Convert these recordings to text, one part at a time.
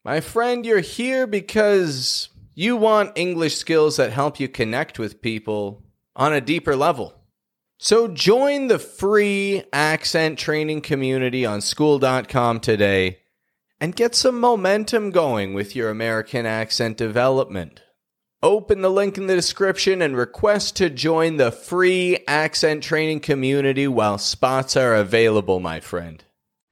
My friend, you're here because you want English skills that help you connect with people on a deeper level. So join the free accent training community on school.com today and get some momentum going with your American accent development. Open the link in the description and request to join the free accent training community while spots are available, my friend.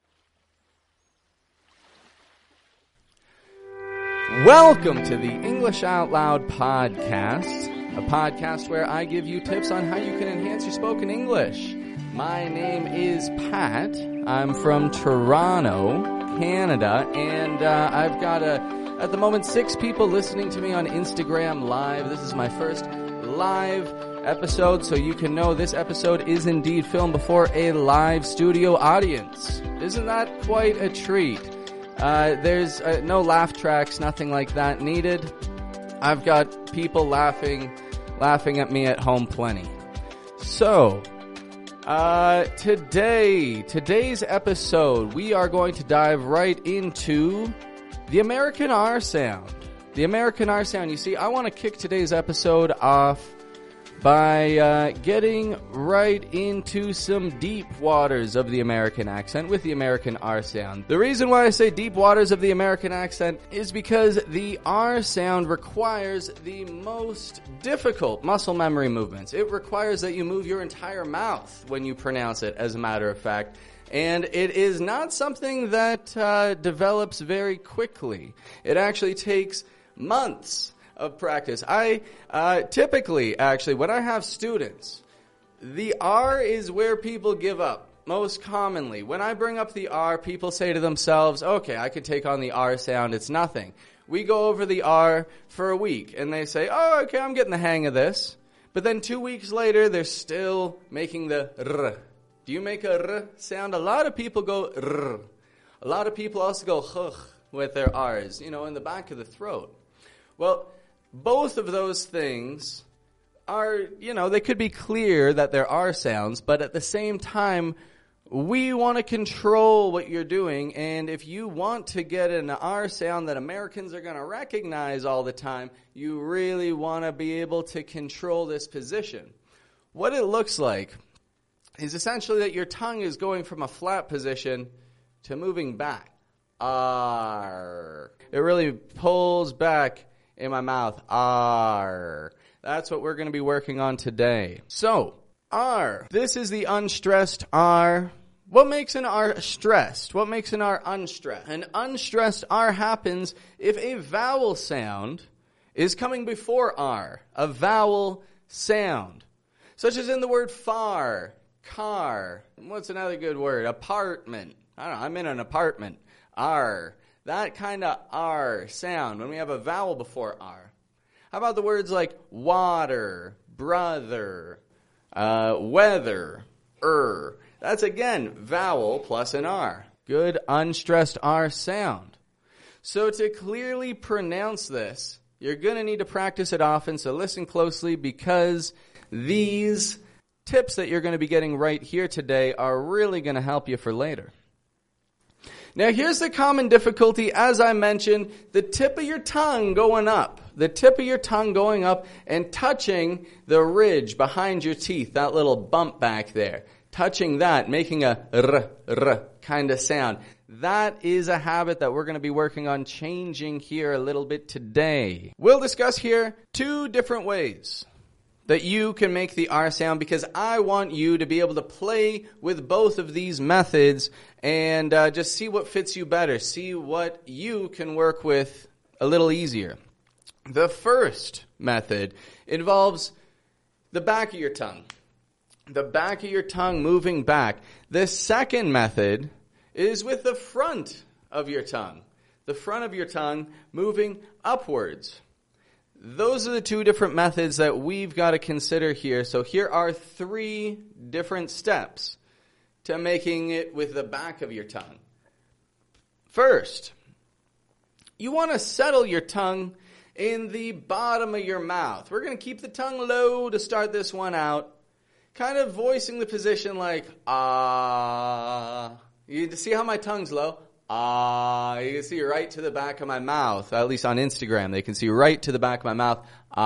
Welcome to the English Out Loud podcast, a podcast where I give you tips on how you can enhance your spoken English. My name is Pat. I'm from Toronto, Canada, and I've got at the moment 6 people listening to me on Instagram Live. This is my first live episode, so you can know this episode is indeed filmed before a live studio audience. Isn't that quite a treat? There's no laugh tracks, nothing like that needed. I've got people laughing at me at home plenty. So, today's episode, we are going to dive right into the American R sound. The American R sound. You see, I want to kick today's episode off by getting right into some deep waters of the American accent with the American R sound. The reason why I say deep waters of the American accent is because the R sound requires the most difficult muscle memory movements. It requires that you move your entire mouth when you pronounce it, as a matter of fact. And it is not something that develops very quickly. It actually takes months of practice. I typically, actually, when I have students, the R is where people give up most commonly. When I bring up the R, people say to themselves, okay, I can take on the R sound, it's nothing. We go over the R for a week, and they say, oh, okay, I'm getting the hang of this. But then 2 weeks later, they're still making the R. Do you make a R sound? A lot of people go R. A lot of people also go H with their R's, in the back of the throat. Well, both of those things are, they could be clear that there are sounds, but at the same time, we want to control what you're doing, and if you want to get an R sound that Americans are going to recognize all the time, you really want to be able to control this position. What it looks like is essentially that your tongue is going from a flat position to moving back. R. It really pulls back in my mouth. R. That's what we're going to be working on today. So, R. This is the unstressed R. What makes an R stressed? What makes an R unstressed? An unstressed R happens if a vowel sound is coming before R. A vowel sound. Such as in the word far, car. What's another good word? Apartment. I don't know, I'm in an apartment. R. That kind of R sound when we have a vowel before R. How about the words like water, brother, weather, That's again vowel plus an R. Good unstressed R sound. So to clearly pronounce this, you're going to need to practice it often, so listen closely because these tips that you're going to be getting right here today are really going to help you for later. Now, here's the common difficulty. As I mentioned, the tip of your tongue going up. The tip of your tongue going up and touching the ridge behind your teeth, that little bump back there. Touching that, making a r kind of sound. That is a habit that we're going to be working on changing here a little bit today. We'll discuss here 2 different ways that you can make the R sound because I want you to be able to play with both of these methods and just see what fits you better. See what you can work with a little easier. The first method involves the back of your tongue. The back of your tongue moving back. The second method is with the front of your tongue. The front of your tongue moving upwards. Those are the 2 different methods that we've got to consider here. So here are 3 different steps to making it with the back of your tongue. First, you want to settle your tongue in the bottom of your mouth. We're going to keep the tongue low to start this one out. Kind of voicing the position like, ah. You see how my tongue's low? You can see right to the back of my mouth. At least on Instagram, they can see right to the back of my mouth.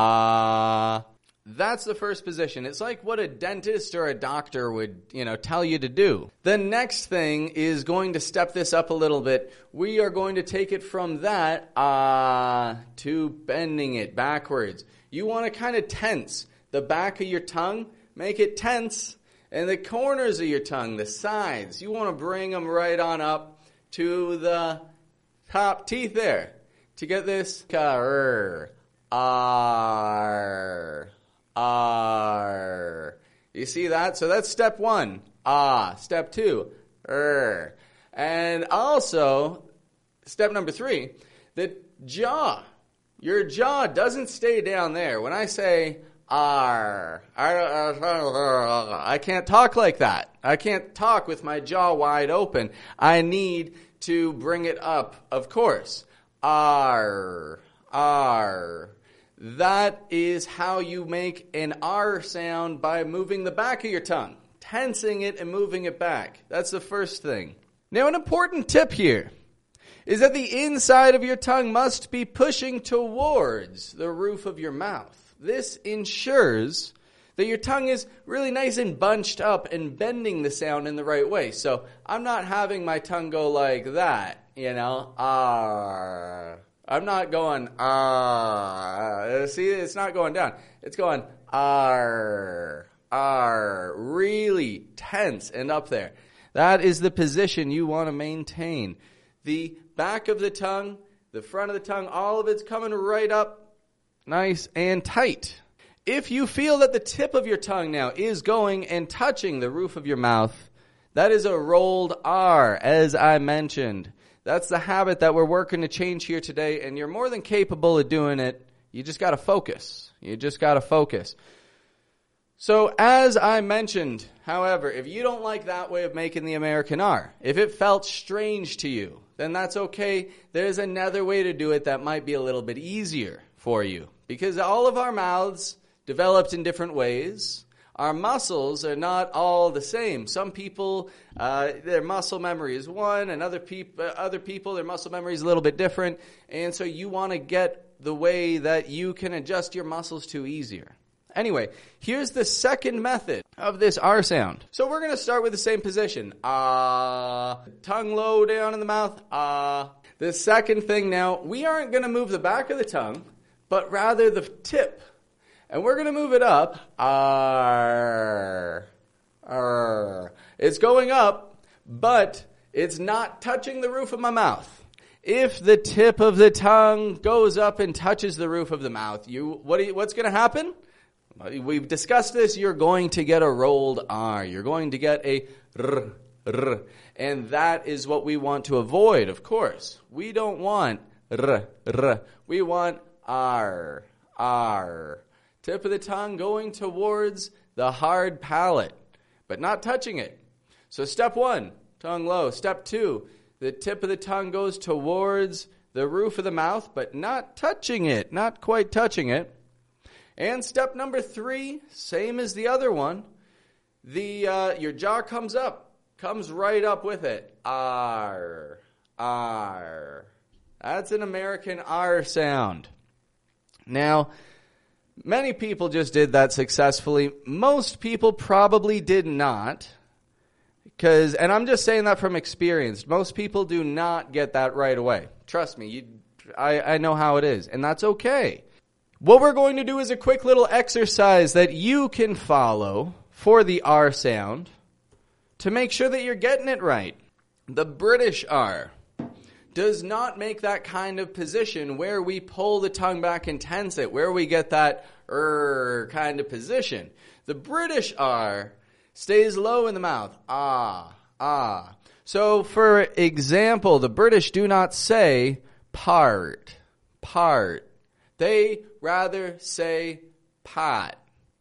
That's the first position. It's like what a dentist or a doctor would, tell you to do. The next thing is going to step this up a little bit. We are going to take it from that to bending it backwards. You want to kind of tense the back of your tongue, make it tense, and the corners of your tongue, the sides, you want to bring them right on up to the top teeth there to get this R. You see that? So that's step 1. Step 2. And also, step number 3, the jaw. Your jaw doesn't stay down there. When I say R, I can't talk like that. I can't talk with my jaw wide open. I need to bring it up, of course. R. That is how you make an R sound, by moving the back of your tongue, tensing it and moving it back. That's the first thing. Now, an important tip here is that the inside of your tongue must be pushing towards the roof of your mouth. This ensures that your tongue is really nice and bunched up and bending the sound in the right way. So I'm not having my tongue go like that, R. I'm not going, see, it's not going down. It's going, R, really tense and up there. That is the position you want to maintain. The back of the tongue, the front of the tongue, all of it's coming right up, nice and tight. If you feel that the tip of your tongue now is going and touching the roof of your mouth, that is a rolled R, as I mentioned. That's the habit that we're working to change here today, and you're more than capable of doing it. You just got to focus. So as I mentioned, however, if you don't like that way of making the American R, if it felt strange to you, then that's okay. There's another way to do it that might be a little bit easier for you, because all of our mouths developed in different ways. Our muscles are not all the same. Some people, their muscle memory is one, and other people, their muscle memory is a little bit different. And so you want to get the way that you can adjust your muscles to easier. Anyway, here's the second method of this R sound. So we're going to start with the same position. Tongue low down in the mouth. The second thing now, we aren't going to move the back of the tongue, but rather the tip. And we're going to move it up. R. It's going up, but it's not touching the roof of my mouth. If the tip of the tongue goes up and touches the roof of the mouth, what's going to happen? We've discussed this. You're going to get a rolled R. You're going to get a R. And that is what we want to avoid, of course. We don't want R. We want R. Tip of the tongue going towards the hard palate, but not touching it. So step 1, tongue low. Step 2, the tip of the tongue goes towards the roof of the mouth, but not touching it, not quite touching it. And step number 3, same as the other one, your jaw comes right up with it. R. That's an American R sound. Now, many people just did that successfully. Most people probably did not. And I'm just saying that from experience. Most people do not get that right away. Trust me, I know how it is, and that's okay. What we're going to do is a quick little exercise that you can follow for the R sound to make sure that you're getting it right. The British R does not make that kind of position where we pull the tongue back and tense it, where we get that kind of position. The British R stays low in the mouth. So, for example, the British do not say part. They rather say pot.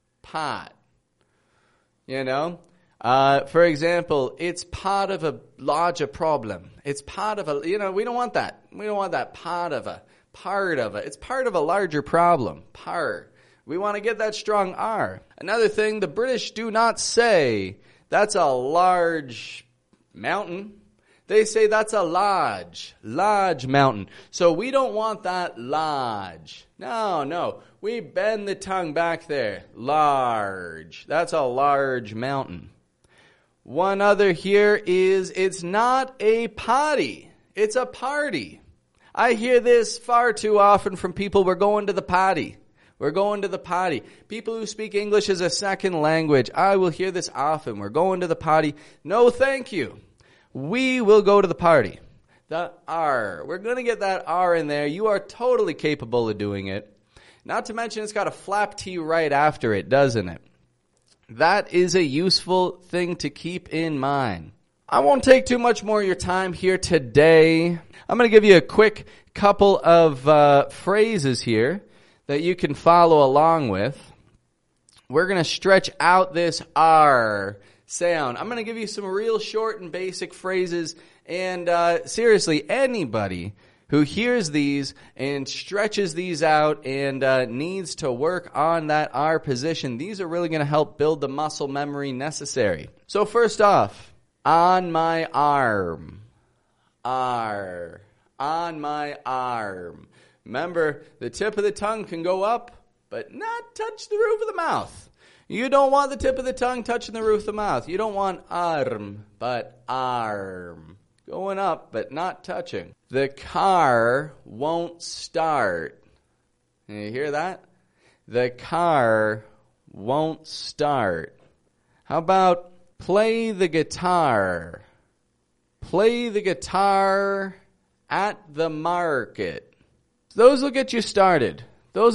For example, it's part of a larger problem. It's part of we don't want that. We don't want that part of a. It's part of a larger problem. We want to get that strong R. Another thing, the British do not say, that's a large mountain. They say that's a large mountain. So we don't want that large. No. We bend the tongue back there. Large. That's a large mountain. One other here is it's not a potty. It's a party. I hear this far too often from people. We're going to the potty. We're going to the potty. People who speak English as a second language, I will hear this often. We're going to the potty. No, thank you. We will go to the party. The R. We're going to get that R in there. You are totally capable of doing it. Not to mention it's got a flap T right after it, doesn't it? That is a useful thing to keep in mind. I won't take too much more of your time here today. I'm going to give you a quick couple of phrases here that you can follow along with. We're going to stretch out this R sound. I'm going to give you some real short and basic phrases, and seriously, anybody who hears these and stretches these out and needs to work on that R position, these are really going to help build the muscle memory necessary. So first off, on my arm. R. On my arm. Remember, the tip of the tongue can go up, but not touch the roof of the mouth. You don't want the tip of the tongue touching the roof of the mouth. You don't want arm, but arm. Going up, but not touching. The car won't start. Can you hear that? The car won't start. How about play the guitar? Play the guitar at the market. Those will get you started.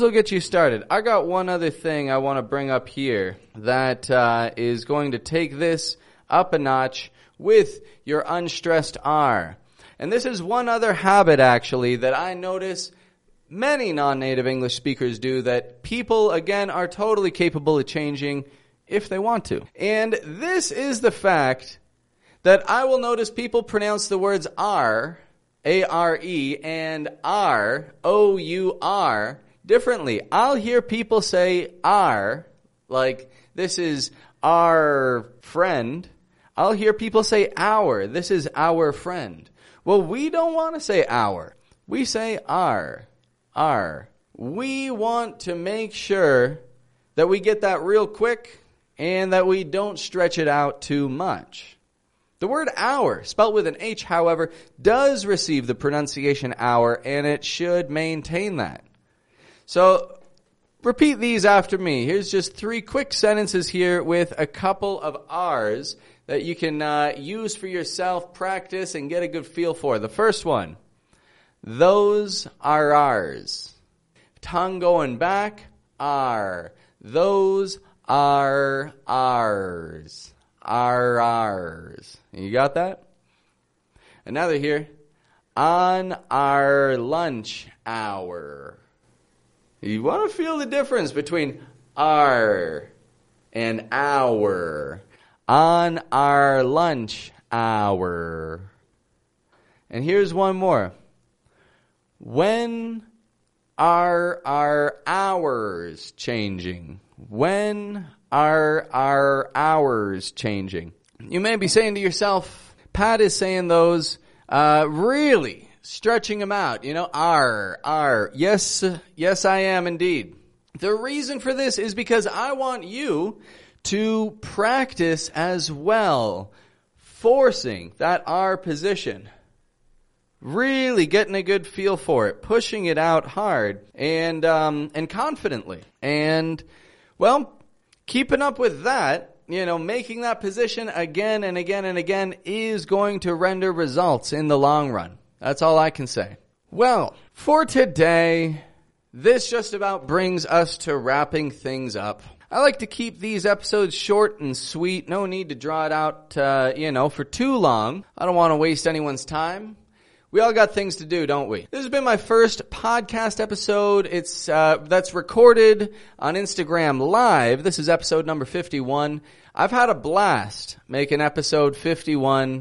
I got one other thing I want to bring up here that is going to take this up a notch with your unstressed R. And this is one other habit, actually, that I notice many non-native English speakers do that people, again, are totally capable of changing if they want to. And this is the fact that I will notice people pronounce the words R, A-R-E, and R, O-U-R, differently. I'll hear people say R, like this is our friend. I'll hear people say our, this is our friend. Well, we don't want to say our. We say our. We want to make sure that we get that real quick and that we don't stretch it out too much. The word hour, spelt with an H, however, does receive the pronunciation hour, and it should maintain that. So, repeat these after me. Here's just 3 quick sentences here with a couple of R's that you can use for yourself, practice, and get a good feel for. The first one, those are ours. Tongue going back, R. Those are ours. Are ours. You got that? Another here, on our lunch hour. You want to feel the difference between our and our. On our lunch hour. And here's one more. When are our hours changing? When are our hours changing? You may be saying to yourself, Pat is saying those really stretching them out. You know, R. Yes, I am indeed. The reason for this is because I want you to practice as well, forcing that R position. Really getting a good feel for it, pushing it out hard and confidently. And, well, keeping up with that, you know, making that position again and again and again is going to render results in the long run. That's all I can say. Well, for today, this just about brings us to wrapping things up. I like to keep these episodes short and sweet. No need to draw it out, for too long. I don't want to waste anyone's time. We all got things to do, don't we? This has been my first podcast episode. It's that's recorded on Instagram Live. This is episode number 51. I've had a blast making episode 51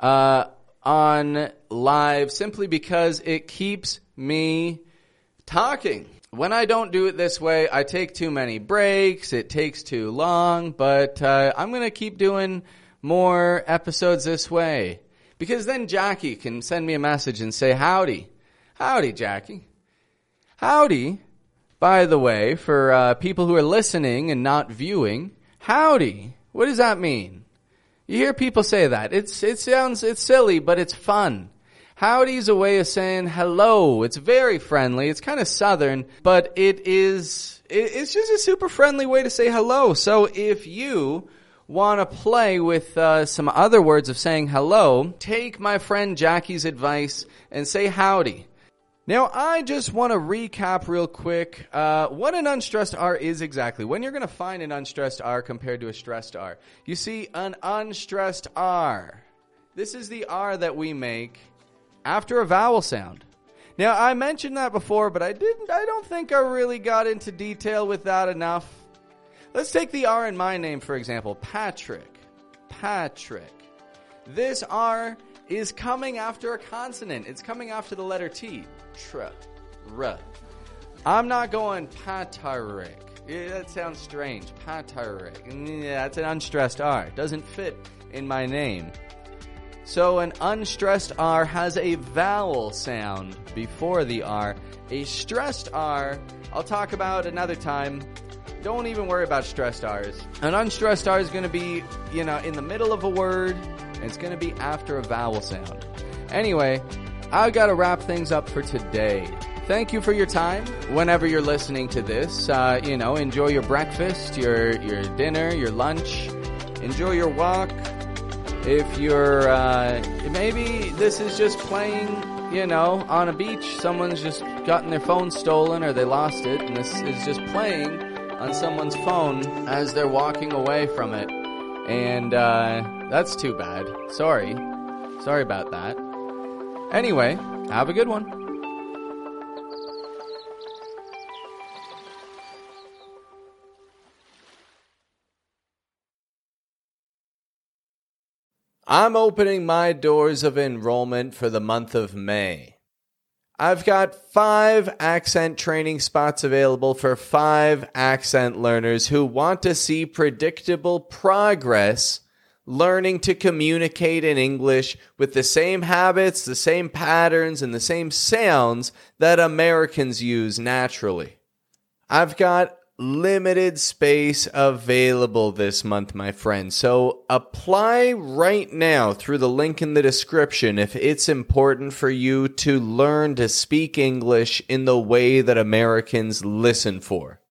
on live simply because it keeps me talking. When I don't do it this way, I take too many breaks. It takes too long, but I'm going to keep doing more episodes this way. Because then Jackie can send me a message and say, howdy. Howdy, Jackie. Howdy, by the way, for people who are listening and not viewing, howdy. What does that mean? You hear people say that. It's silly, but it's fun. Howdy's a way of saying hello. It's very friendly. It's kind of southern, but it's just a super friendly way to say hello. So if you want to play with some other words of saying hello, take my friend Jackie's advice and say howdy. Now, I just want to recap real quick what an unstressed R is exactly. When you're going to find an unstressed R compared to a stressed R. You see, an unstressed R. This is the R that we make after a vowel sound. Now, I mentioned that before, but I don't think I really got into detail with that enough. Let's take the R in my name, for example. Patrick. Patrick. This R is coming after a consonant. It's coming after the letter T. R. I'm not going Patrick. Yeah, that sounds strange. Patrick. Yeah, that's an unstressed R. It doesn't fit in my name. So an unstressed R has a vowel sound before the R. A stressed R, I'll talk about another time. Don't even worry about stressed R's. An unstressed R is going to be, in the middle of a word, and it's going to be after a vowel sound. Anyway, I've got to wrap things up for today. Thank you for your time. Whenever you're listening to this, enjoy your breakfast, your dinner, your lunch. Enjoy your walk. If you're, maybe this is just playing, on a beach. Someone's just gotten their phone stolen or they lost it, and this is just playing on someone's phone as they're walking away from it. And, that's too bad. Sorry about that. Anyway, have a good one. I'm opening my doors of enrollment for the month of May. I've got 5 accent training spots available for 5 accent learners who want to see predictable progress learning to communicate in English with the same habits, the same patterns, and the same sounds that Americans use naturally. I've got limited space available this month, my friend. So apply right now through the link in the description if it's important for you to learn to speak English in the way that Americans listen for.